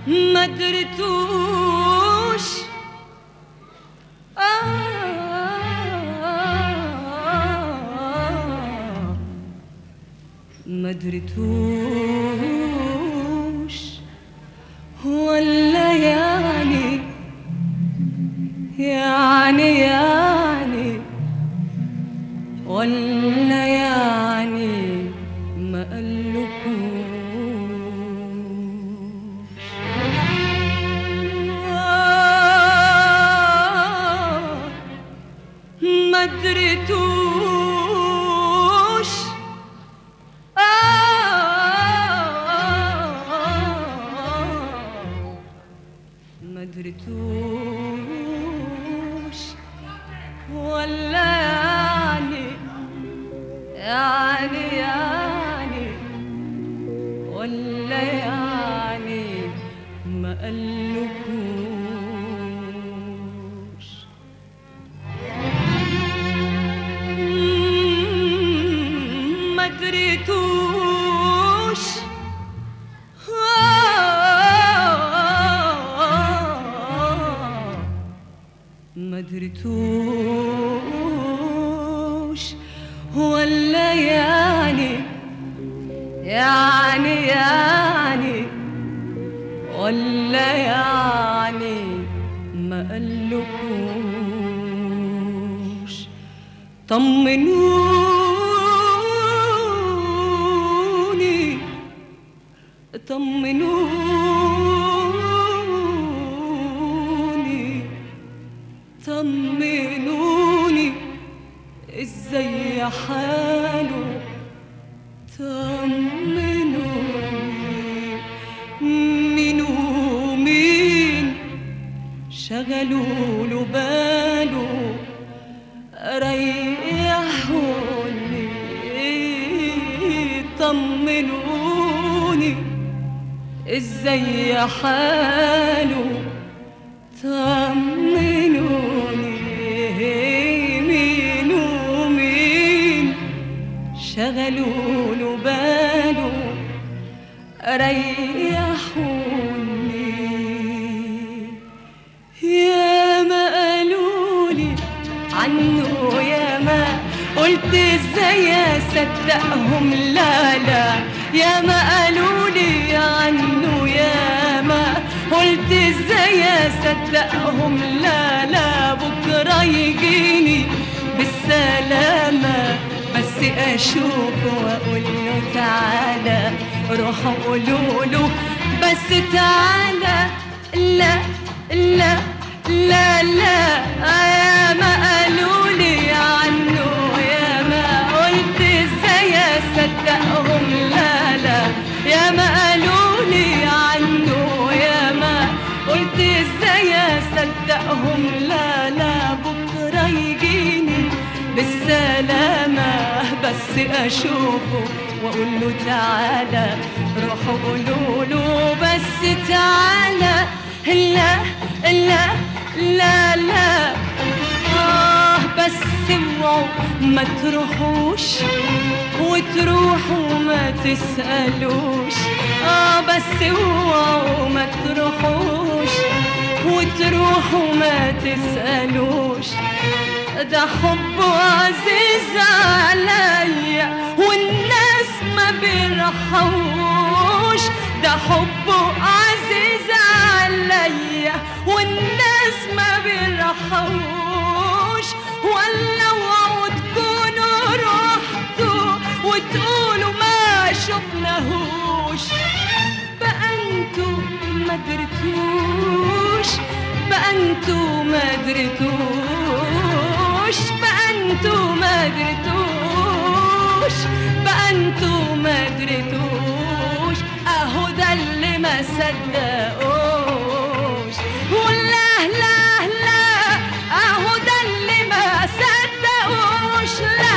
ما درتوش ما درتوش ولا يعني ولا يعني ما قالكوش ما درتوش ما درتوش ولا يعني ولا يعني ما قالكوش ما دريتوش ما دريتوش ولا يعني ولا يعني ما قالكوش طمنوني طمنوني ازاي حاله طمنوني مين ومين شغلوا له باله ريحوني طمنوني ازاي حاله طمنوني مين ومين شغلوا له باله ريحوني يا ما قالولي عنه يا ما قلت ازاي اصدقهم لا يا ما قالولي عنه يا ما قلت ازاي اصدقهم لا بكره يجيني بالسلامه بس اشوفه واقول له تعالى روحوا قولوا له بس تعالى لا لا لا لا يا ما قالولي عنه يا ما قلت ازاي اصدقهم لا يا ما قالولي عنه يا ما قلت ازاي اصدقهم لا بكره يجيني بالسلامه بس اشوفه واقول له تعالى روحوا قولوا له بس تعالى لا لا لا لا بس اوعوا ما تروحوش وتروحوا ما تسألوش بس اوعوا ما تروحوش وتروحوا ما تسألوش ده حبه عزيز عليا والناس ما بيرحموش ده حبه عزيز عليا والناس ما بيرحموش ولا اوعوا تكونوا رحتوا وتقولوا ما شفناهوش بقى انتوا ما درتوش بقى انتوا ما درتوش بقى انتوا ما درتوش بقى انتوا ما درتوش اهو ده اللي ما صدقوش ولا لا لا اهو ده اللي ما صدقوش لا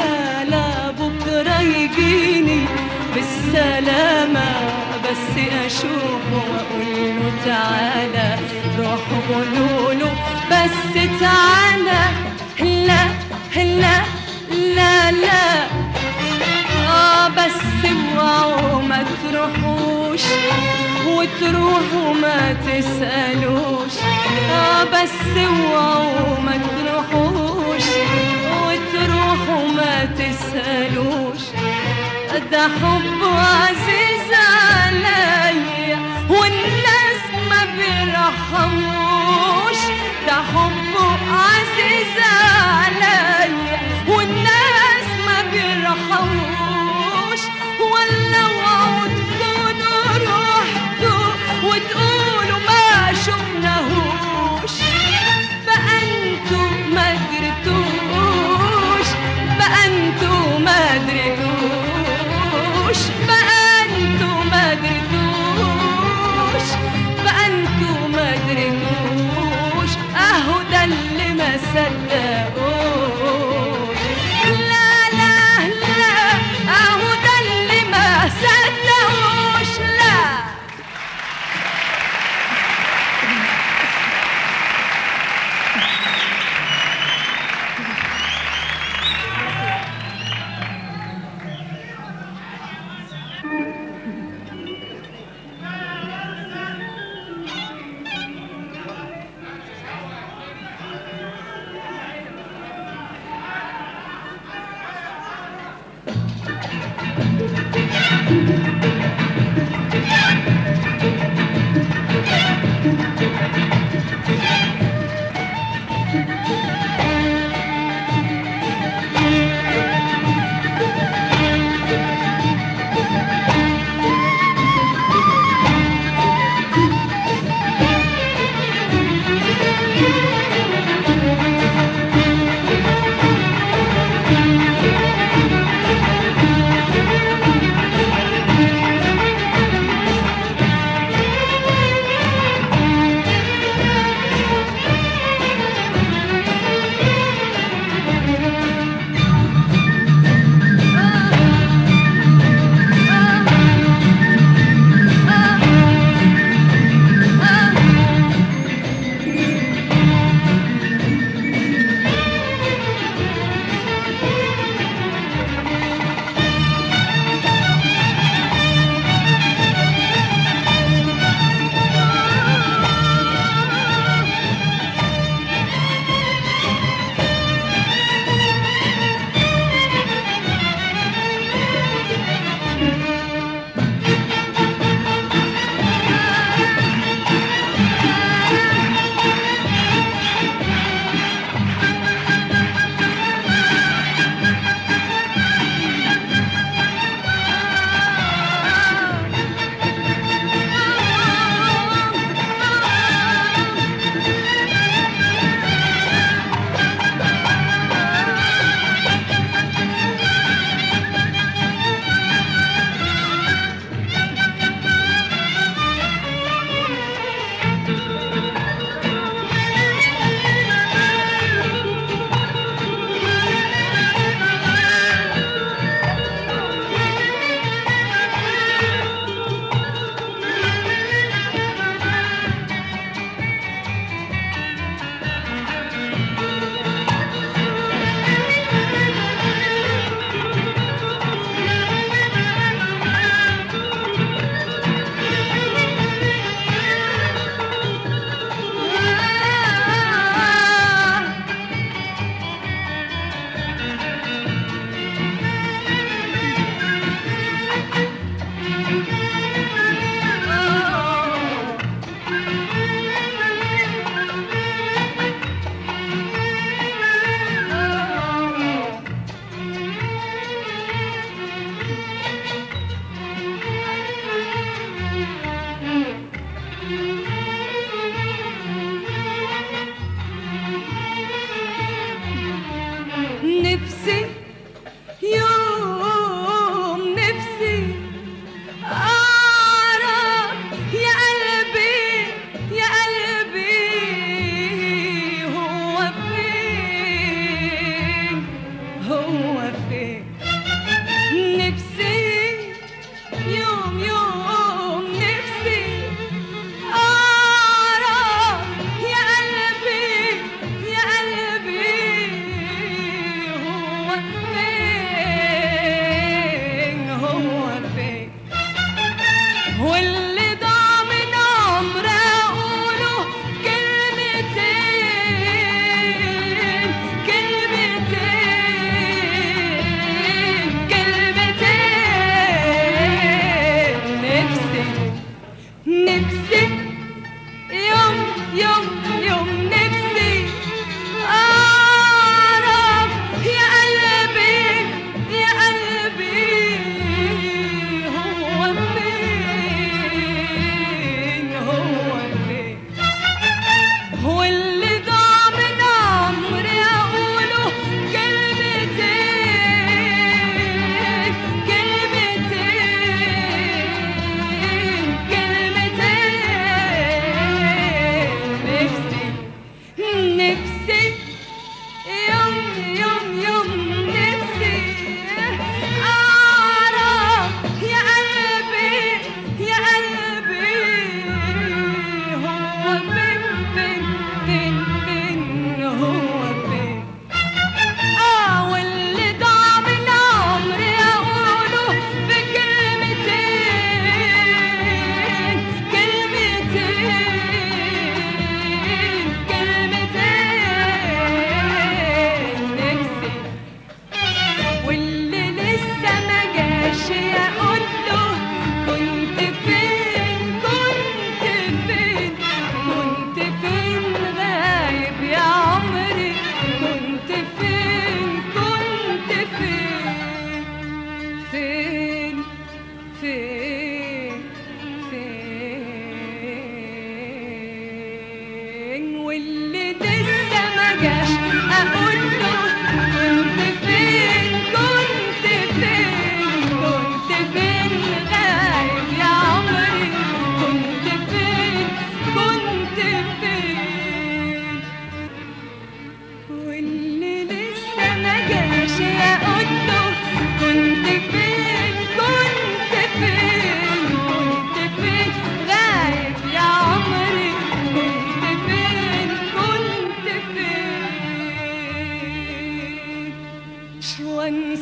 لا لا بكرة يجيني بالسلامة، بس أشوفه وأقوله تعالى، روحوا قولوله بس تعالى. لا لا لا لا بس اوعوا ما تروحوش وتروحوا ما تسألوش، بس اوعوا ما تروحوش وتروحوا ما تسألوش، ده حب عزيز عليا والناس ما بيرحموش، ده حب عزيز عليا والناس ما بيرحموش، ولا اوعوا تكونوا روحتوا وتقولوا ما شفناهوش، بقى انتوا ما درتوش، بقى انتوا ما درتوش، بقى انتوا ما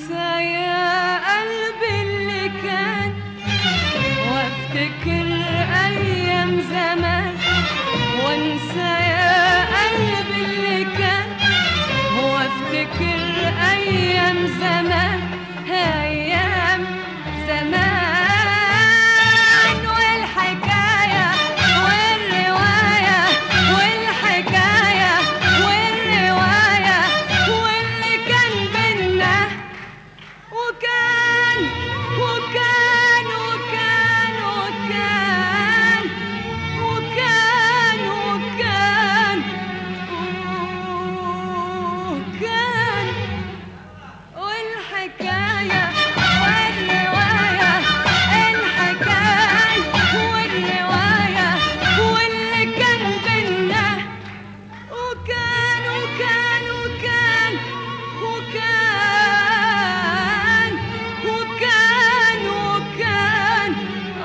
وانسى يا قلبي اللي كان، وافتكر ايام زمان. وانسى يا قلبي اللي كان، وافتكر ايام زمان، ايام زمان. والحكايه والروايه، والحكايه والروايه، واللي كان بينا وكان وكان وكان وكان وكان وكان وكان. والحكاية والرواية، الحكاية والرواية، واللي كان بينا وكان وكان وكان وكان وكان وكان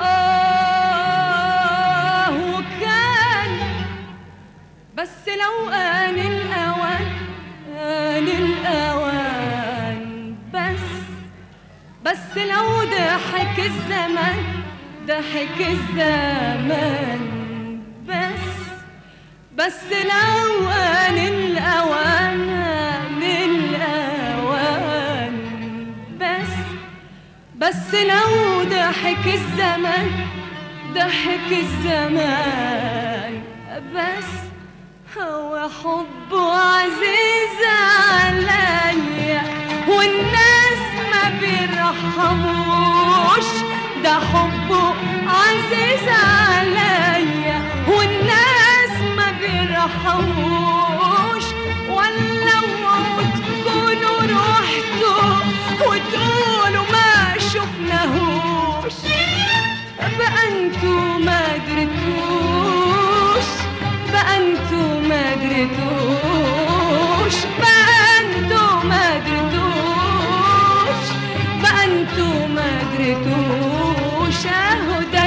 وكان. بس لو آن الأوان، آن الأوان، بس لو ضحك الزمان، ضحك الزمان، بس لو آن الأوان، آن الأوان، بس لو ضحك الزمان، ضحك الزمان، بس هو حبه عزيز عليا، والناس ما بيرحموش. ده حبه عزيز عليا، والناس ما بيرحموش. ولو تكونوا رحتوا وتقولوا ما شفناهوش، بقى انتوا ما درتوش، بقى انتوا ما درتوش، بقى انتوا ما درتوش، بقى انتوا ما درتوش. اهو ده